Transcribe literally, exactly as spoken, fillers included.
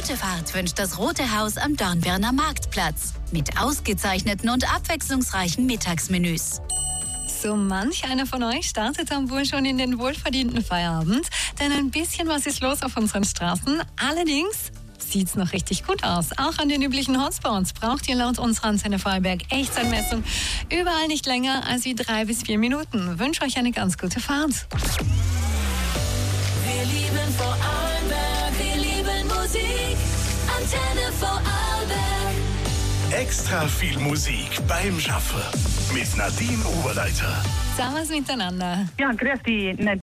gute Fahrt wünscht das Rote Haus am Dornbirner Marktplatz mit ausgezeichneten und abwechslungsreichen Mittagsmenüs. So manch einer von euch startet dann wohl schon in den wohlverdienten Feierabend, denn ein bisschen was ist los auf unseren Straßen. Allerdings sieht's noch richtig gut aus. Auch an den üblichen Hotspots braucht ihr laut unserer Antenne Vorarlberg Echtzeitmessung überall nicht länger als wie drei bis vier Minuten. Wünsche euch eine ganz gute Fahrt. Wir lieben Vorarlberg, wir lieben Musik. Antenne Vorarlberg. Extra viel Musik beim Schaffen mit Nadine Oberleiter. Servus miteinander. Ja, grüß dich, Nadine.